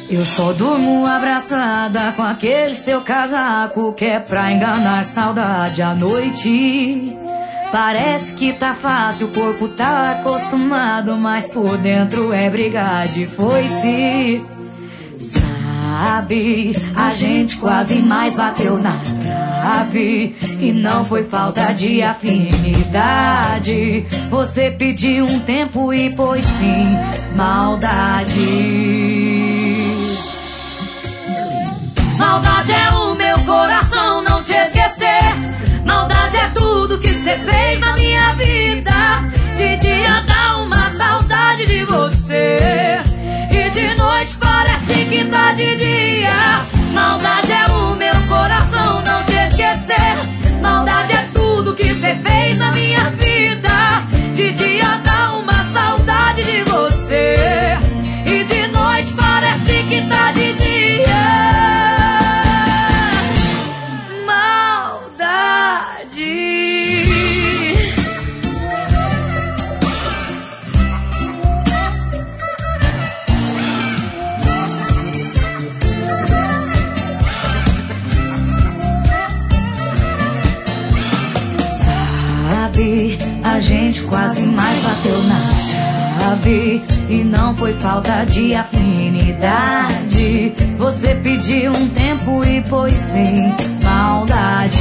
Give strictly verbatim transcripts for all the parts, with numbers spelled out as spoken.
Eu só durmo abraçada com aquele seu casaco que é pra enganar saudade à noite. Parece que tá fácil, o corpo tá acostumado, mas por dentro é brigar de foice. Sabe, a gente quase mais bateu na trave e não foi falta de afinidade. Você pediu um tempo e pôs sim maldade. Maldade é o meu coração não te esquecer. Maldade é tudo que cê fez na minha vida. De dia dá uma saudade de você e de noite parece que tá de dia. Maldade é o meu coração não te esquecer. Maldade é tudo que cê fez na minha vida. De dia dá uma saudade de você e de noite parece que tá de dia. A gente quase mais bateu na trave e não foi falta de afinidade. Você pediu um tempo e pôs sem maldade.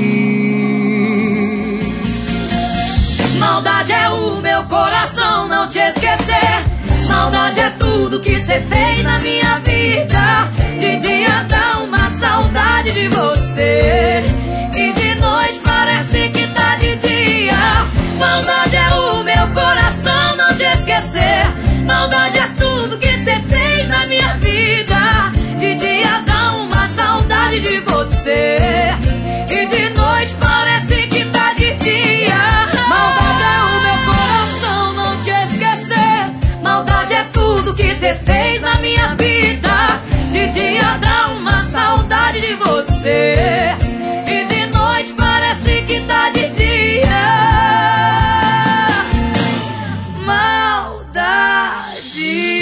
Maldade é o meu coração não te esquecer. Maldade é tudo que cê fez na minha vida. De dia dá uma saudade de você e de noite parece que tá de dia. Maldade é o meu coração não te esquecer. Maldade é tudo que cê fez na minha vida. De dia dá uma saudade de você e de noite parece que tá de dia. Maldade é o meu coração não te esquecer. Maldade é tudo que cê fez na minha vida. De dia dá uma saudade de você e de noite parece que tá de dia. Maldade.